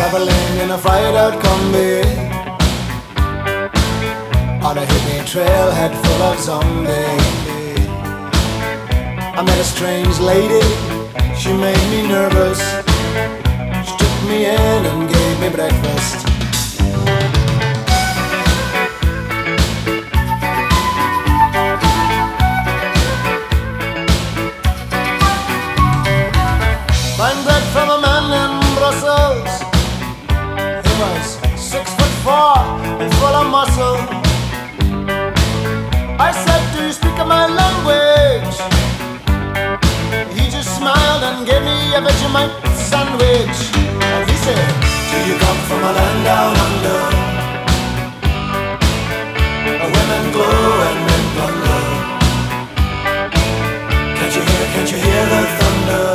traveling in a fried out combi on a hippie trailhead full of zombies. I met a strange lady, she made me nervous. She took me in and gave me breakfast. Buying bread from a man in Brussels. He was 6'4" and full of muscle. I said, do you speak my language? He just smiled and gave me a Vegemite sandwich. And he said, do you come from a land down under, where women glow and men plunder? Can't you hear the thunder?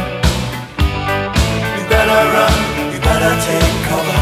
You better run, you better take cover.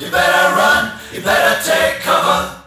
You better run, you better take cover.